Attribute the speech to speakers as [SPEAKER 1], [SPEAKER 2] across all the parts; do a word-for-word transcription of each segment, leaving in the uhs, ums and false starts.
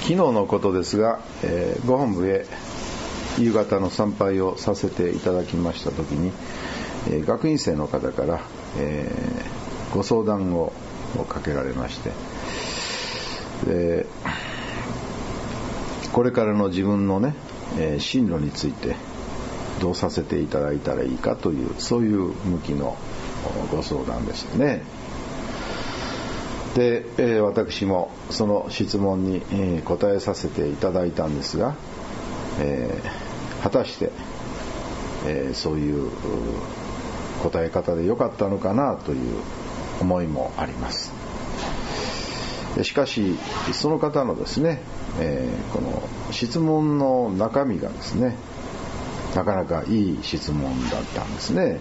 [SPEAKER 1] 昨日のことですが、えー、ご本部へ夕方の参拝をさせていただきましたときに、えー、学院生の方から、えー、ご相談をかけられまして、でこれからの自分のね、えー、進路についてどうさせていただいたらいいかという、そういう向きのご相談でしたね。で、えー、私もその質問に、えー、答えさせていただいたんですが、えー、果たして、えー、そういう答え方でよかったのかなという思いもあります。しかしその方のですね、えー、この質問の中身がですね、なかなかいい質問だったんですね。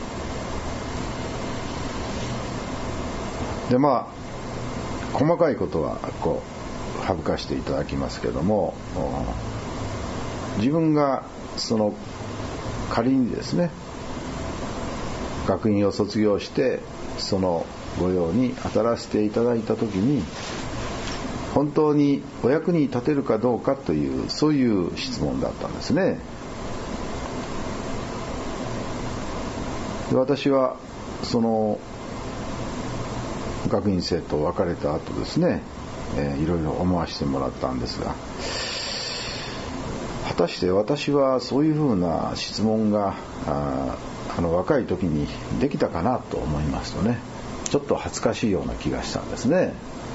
[SPEAKER 1] でまあ細かいことはこう省かしていただきますけども、自分がその仮にですね、学院を卒業してその御用に当たらせていただいたときに、本当にお役に立てるかどうかという、そういう質問だったんですね。で私はその学院生と別れた後ですね、えー、いろいろ思わせてもらったんですが、果たして私はそういうふうな質問が あ, あの若い時にできたかなと思いますとね、ちょっと恥ずかしいような気がしたんですね。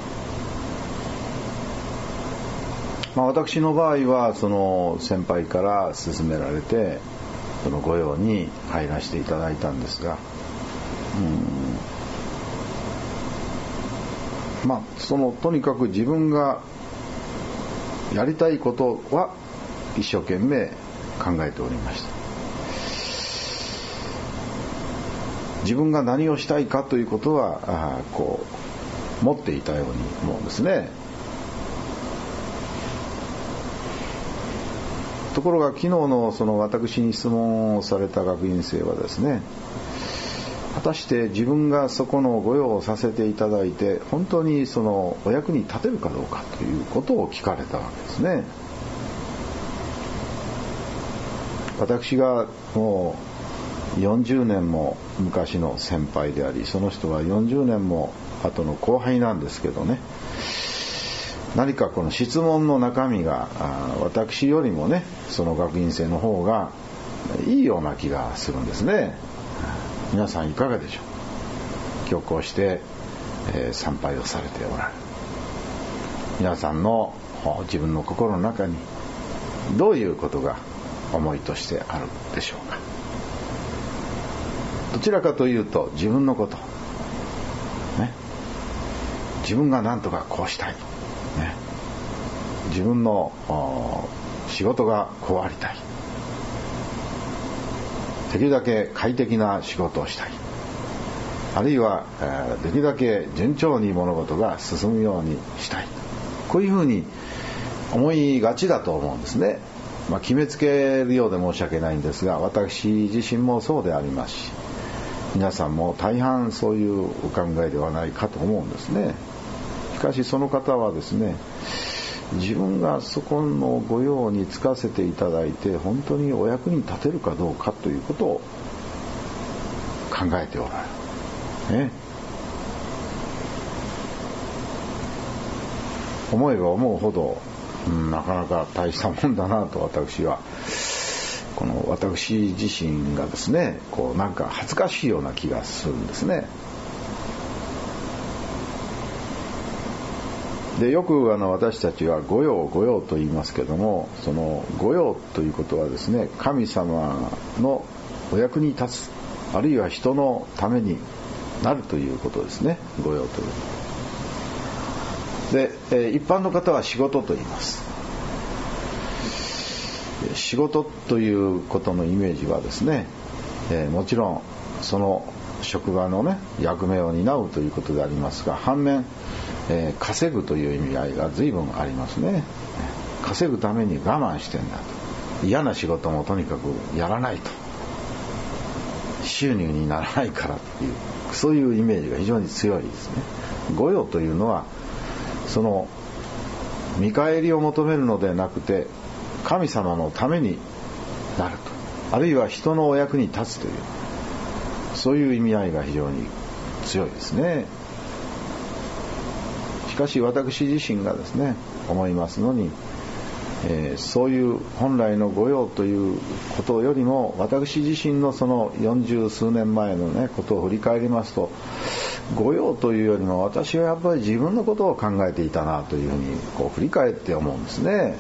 [SPEAKER 1] まあ、私の場合はその先輩から勧められてその御用に入らせていただいたんですが、うんまあ、そのとにかく自分がやりたいことは一生懸命考えておりました。自分が何をしたいかということはあこう持っていたように思うんですね。ところが昨日のその私に質問をされた学院生はですね、果たして自分がそこの御用をさせていただいて本当にそのお役に立てるかどうかということを聞かれたわけですね。私がもうよんじゅうねんも昔の先輩であり、その人はよんじゅうねんも後の後輩なんですけどね、何かこの質問の中身が私よりもね、その学院生の方がいいような気がするんですね。皆さんいかがでしょう。今日こうして、えー、参拝をされておられる。皆さんの自分の心の中にどういうことが思いとしてあるでしょうか。どちらかというと自分のこと、ね、自分が何とかこうしたい、ね、自分の仕事がこうありたい、できるだけ快適な仕事をしたい、あるいは、えー、できるだけ順調に物事が進むようにしたい、こういうふうに思いがちだと思うんですね。まあ、決めつけるようで申し訳ないんですが、私自身もそうでありますし、皆さんも大半そういうお考えではないかと思うんですね。しかしその方はですね、自分がそこの御用に就かせていただいて本当にお役に立てるかどうかということを考えておられる、ね、思えば思うほど、うん、なかなか大したもんだなと、私はこの私自身がですね、こうなんか恥ずかしいような気がするんですね。でよくあの私たちは御用御用と言いますけども、その御用ということはですね、神様のお役に立つ、あるいは人のためになるということですね、御用というで、えー、一般の方は仕事と言います。仕事ということのイメージはですね、えー、もちろんその職場のね役目を担うということでありますが、反面えー、稼ぐという意味合いが随分ありますね。稼ぐために我慢してんだと、嫌な仕事もとにかくやらないと、収入にならないからという、そういうイメージが非常に強いですね。御用というのはその見返りを求めるのではなくて神様のためになると、あるいは人のお役に立つという、そういう意味合いが非常に強いですね。しかし私自身がですね思いますのに、えー、そういう本来の御用ということよりも、私自身のその四十数年前のねことを振り返りますと、御用というよりも私はやっぱり自分のことを考えていたなというふうにこう振り返って思うんですね。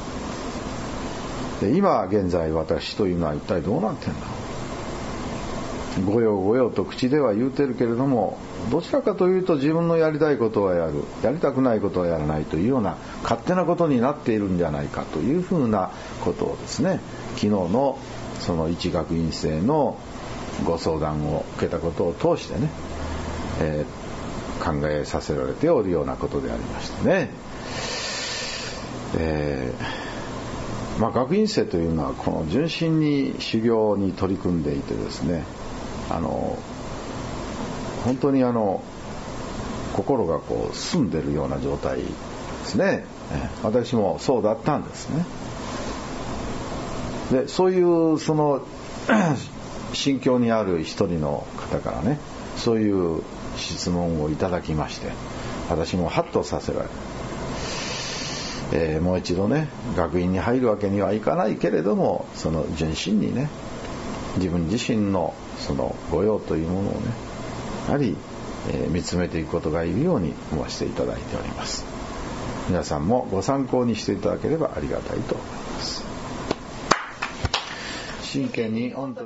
[SPEAKER 1] で今現在私というのは一体どうなってんだ。御用御用と口では言うてるけれども、どちらかというと自分のやりたいことはやる、やりたくないことはやらないというような勝手なことになっているんじゃないかというふうなことをですね、昨日のその一学院生のご相談を受けたことを通してね、えー、考えさせられておるようなことでありましたね。えーまあ、学院生というのはこの純真に修行に取り組んでいてですね、あの本当にあの心がこう澄んでるような状態ですね。私もそうだったんですね。でそういうその心境にある一人の方からね、そういう質問をいただきまして、私もハッとさせられる。えー、もう一度ね学院に入るわけにはいかないけれども、その純真にね自分自身のその御用というものをねやはり、えー、見つめていくことがいるように思わせていただいております。皆さんもご参考にしていただければありがたいと思います。真剣に御